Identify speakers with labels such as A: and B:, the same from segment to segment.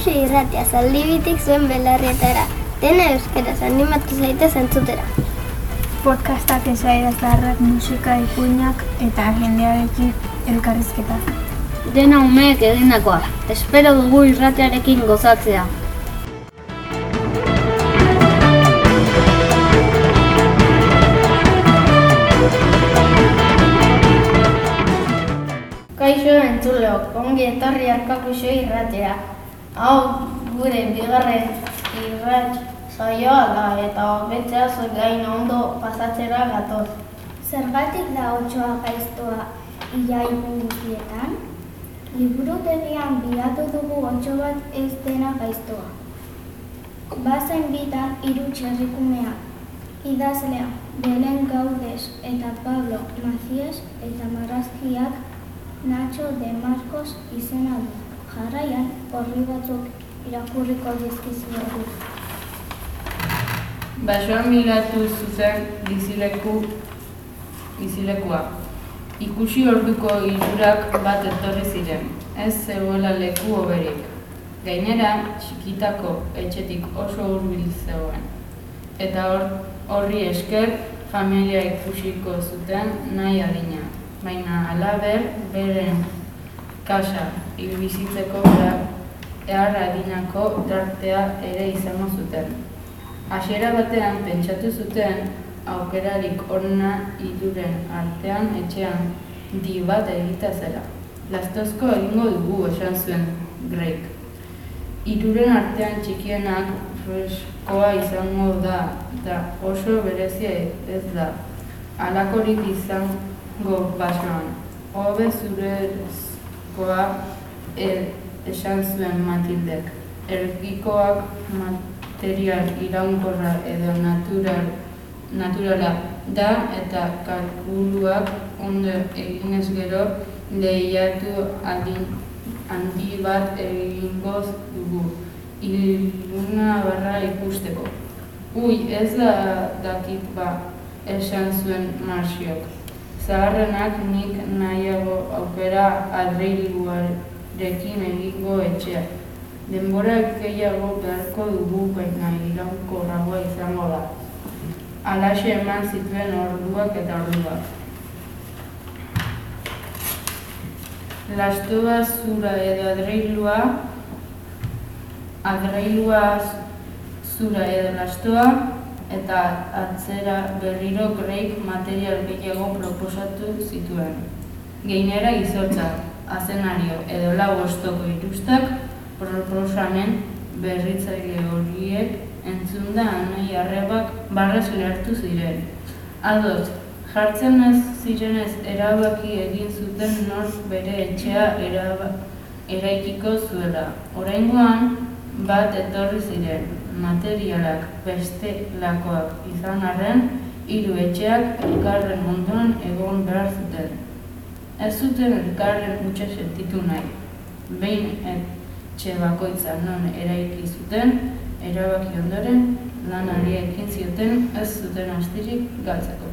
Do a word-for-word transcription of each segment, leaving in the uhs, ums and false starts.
A: Ikusi irratia zaldibitik zuen belarrietara. Dena euskeraz animatu zaitez entzutera.
B: Podcastak, esaidatarrak, musika, ipuinak eta jendearekin elkarrizketa.
C: Dena umeek egindakoa. Espero dugu irratiarekin gozatzea.
D: Kaixo entzuleok, ongi etorri Arkakuxo irratira. Hau gure bigarren irrat saioa da eta betzea gain ondo pasatzera gatoz.
E: Zergatik da otsoa gaiztoa ilaigun guztietan? Liburutegian bilatu dugu otso bat ez dena gaiztoa. Bazen bitan hiru txerrikumea, idazlea Belen Gaudes eta Pablo Macías eta marrazkiak Nacho de Marcos izena du. Jarraian horri batzuk irakurriko dizkizuegu.
F: Basoan bilatu zuten bizileku bizilekua. Ikusi orduko hirurak bat etorri ziren, ez zegoela leku hoberik. Gainera, txikitako etxetik oso hurbil zegoen. Eta horri esker, familia ikusiko zuten nahi adina. Baina halaber, beren kasa bizitzeko behar adinako tartea ere izango zuten. Hasiera batean pentsatu zuten aukerarik onena hiruren artean etxean di bat egita zela. Lastozko egingo dugu, esan zuen Greg. Hiruren artean txikienak freskoa izango da, eta oso berezia ez da. Halakorik izango basoan. Hobe zurezkoa esan zuen Matildek. Ergikoak material iraunkorra edo natural, naturala da eta kalkuluak ondo eginez gero lehiatu handi bat egingo dugu. Iluna barra ikusteko. Ui, ez da dakit ba, esan zuen Marxiok. Zaharrenak nik nahiago aukera adreiluarekin egingo etxea. Denbora gehiago beharko dugu, baina iraunkorragoa izango da. Halaxe eman zituen orduak eta orduak. Lastoa zura edo adreilua, adreilua zura edo lastoa, eta atzera berriro Greg material gehiago proposatu zituen. Gainera izotza, azenario edo lau ostoko irustak proposamen berritzaile horiek entzunda anai arrebak barrez lertu ziren. Ados, jartzen ez zirenez erabaki egin zuten nork bere etxea eraikiko zuela. Oraingoan bat etorri ziren. Materialak bestelakoak izan arren, hiru etxeak elkarren ondoan egon behar zuten. Ez zuten elkarren hutsa sentitu nahi. Behin etxe bakoitza non eraiki zuten, erabaki ondoren, lanari ekin zioten ez zuten astirik galtzeko.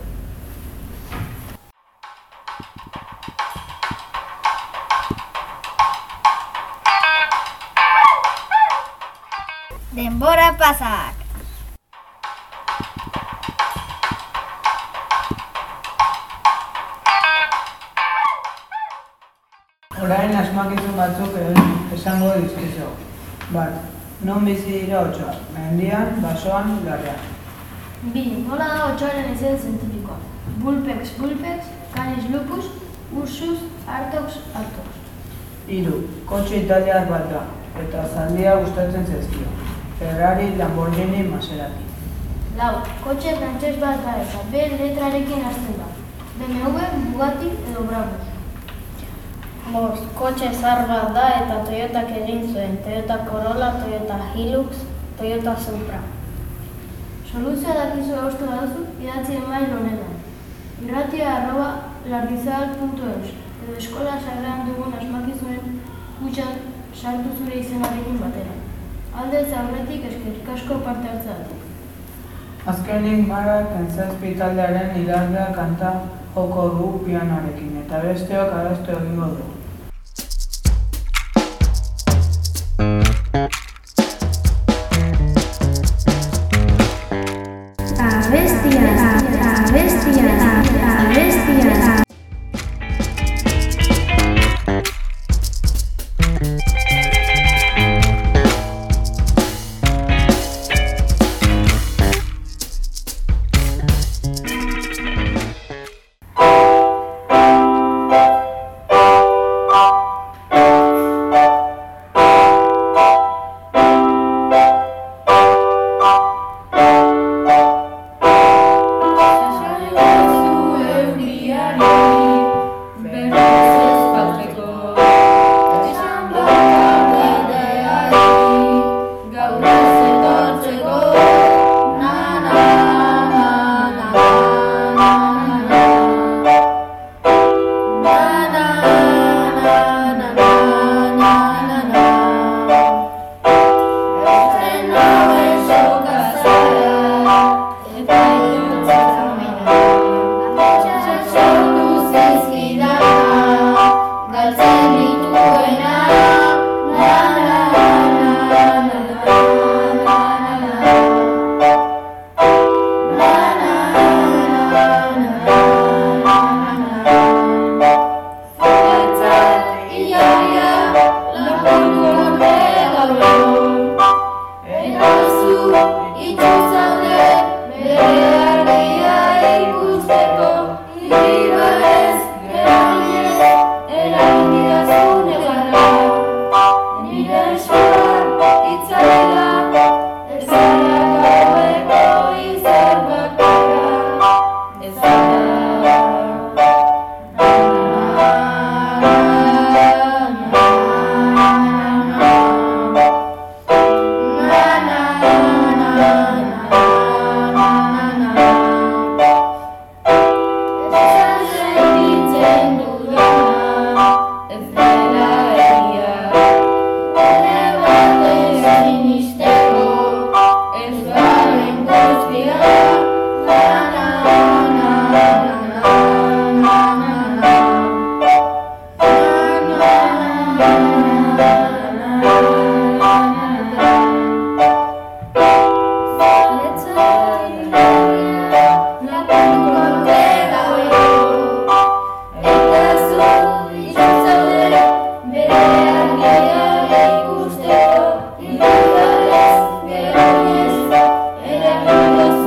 A: Denbora pasak!
G: Orain asmakizun batzuk esango dizkizu. Bat, non bizi dira otsoa? Mendian, basoan, larrean.
D: Bi, nola da otsoaren izen zientifikoa? Vulpex vulpex, Canis lupus, Ursus artox artox.
G: Hiru, kotxe italiar bat da, eta zaldia gustatzen zaizkio. Ferrari, Lamborghini, Maserati.
D: Lau, kotxe frantses bat da eta B letrarekin hasten da. B M W, Bugatti edo Brabus. Bost, kotxe zahar bat da eta Toyotak egin zuen. Toyota Corolla, Toyota Hilux, Toyota Supra. Soluzioa dakizu eustu baduzu, idatzi email honetan. Irratia arroba lardizabal puntu eus edo eskola sagrean dugun asmakizunen kutxan sartu zure izenarekin batera. Aldez aurretik eskerrik asko parte hartzeagatik.
G: Azkenik Marak Entzazpi taldearen idazlea kanta joko du pianoarekin eta besteok abestu egingo du.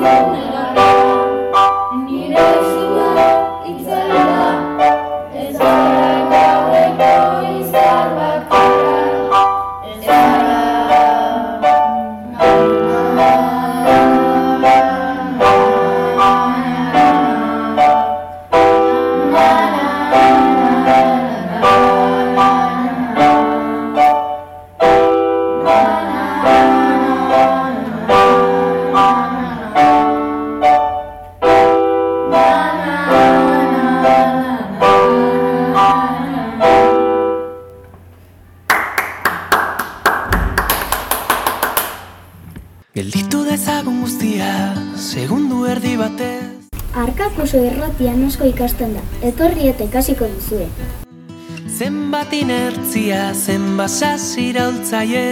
H: Gelditu dezagun guztia, segundu erdi batez.
E: Arkakuso irratian asko ikasten da, etorri eta ikasiko duzue.
H: Zenbat inertzia, zenbat sasi iraultzaile.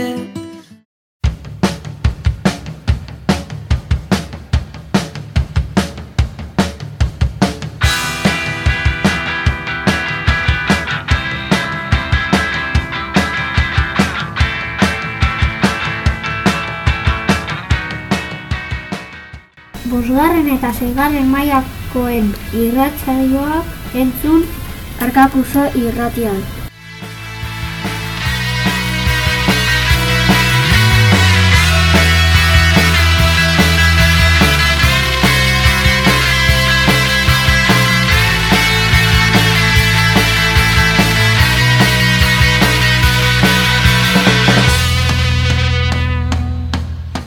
B: Bosgarren eta seigarren mailakoen irratsaioak entzun Arkakuso irratian.